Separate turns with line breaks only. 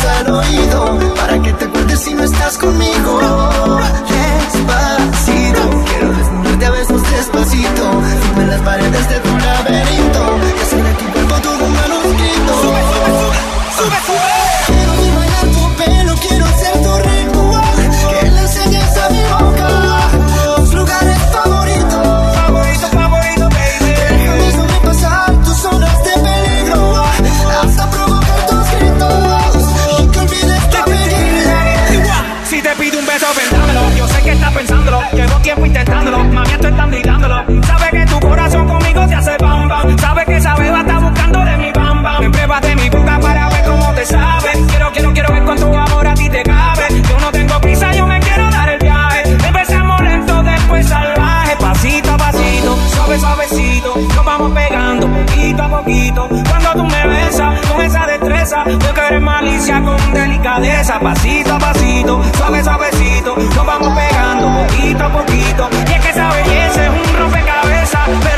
al oído, para que te acuerdes si no estás conmigo. Despacito, quiero desnudarte a besos despacito, firme las paredes de tu laberinto, y hacer de tu cuerpo todo un manuscrito. Sube, sube, sube, sube, sube. Quiero bailar tu pelo, quiero ser tu ritmo, que le enseñes a mi boca tus lugares favoritos, favorito, favorito, baby. Déjame sobrepasar tus zonas de peligro, hasta provocar tus gritos y que olvides tu apellido.
Si te pido un beso, pensámelo. Yo sé que estás pensándolo. Llevo tiempo intentándolo. Mami, estoy tan gritándolo. Sabes que tu corazón conmigo te hace bam bam. Sabes que esa beba está buscando de mi bam bam. Me pruebas de mi boca para ver cómo te sabe. Quiero ver cuánto amor a ti te cabe. Yo no tengo prisa, yo me quiero dar el viaje. Empezamos lento, después salvaje. Pasito a pasito, suave, suavecito. Nos vamos pegando poquito a poquito. Cuando tú me besas con esa destreza, yo que eres malicia con delicadeza. Pasito a pasito, suave, suavecito. Nos vamos pegando poquito a poquito. Y es que esa belleza es un rompecabezas.